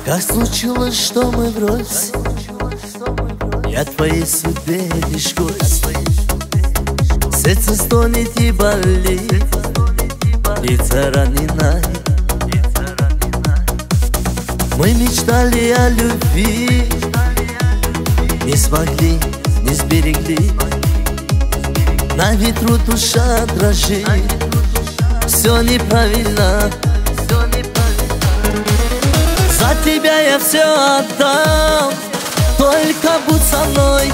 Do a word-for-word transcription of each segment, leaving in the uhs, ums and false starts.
Как случилось, что мы врозь? Я твоей судьбе лишь гость. Сердце стонет и болит, лица ранена. Мы мечтали о любви, не смогли, не сберегли. На ветру душа дрожит, все неправильно. За тебя я все отдам, только будь со мной.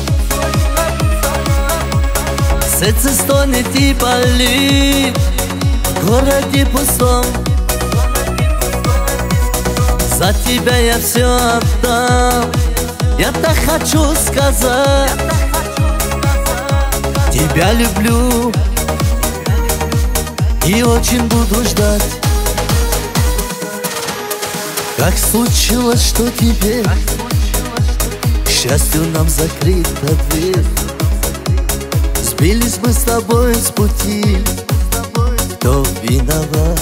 Сердце стонет и болит в городе пустом. За тебя я все отдам, я так хочу сказать. Тебя люблю и очень буду ждать. Как случилось, что теперь к счастью нам закрыта дверь? Сбились мы с тобой с пути, кто виноват?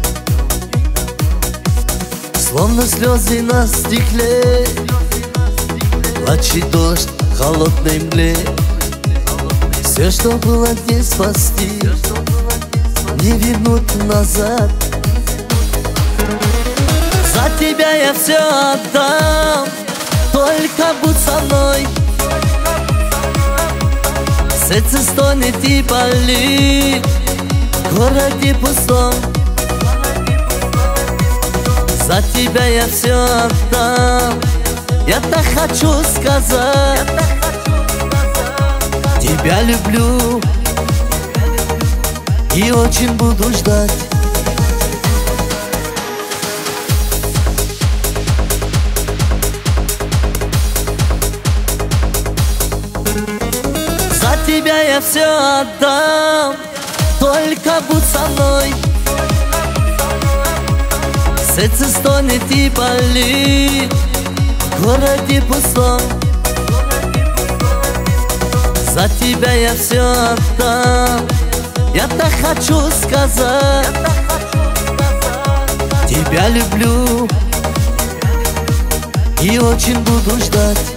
Словно слезы на стекле, плачет дождь в холодной мгле. Все, что было, не спасти, не вернуть назад. За тебя я все отдам, только будь со мной. Сердце стонет и болит в городе пустом. За тебя я все отдам, я так хочу сказать. Тебя люблю и очень буду ждать. За тебя я все отдам, только будь со мной. Сердце стонет и болит в городе пустом. За тебя я все отдам, я так хочу сказать. Тебя люблю и очень буду ждать.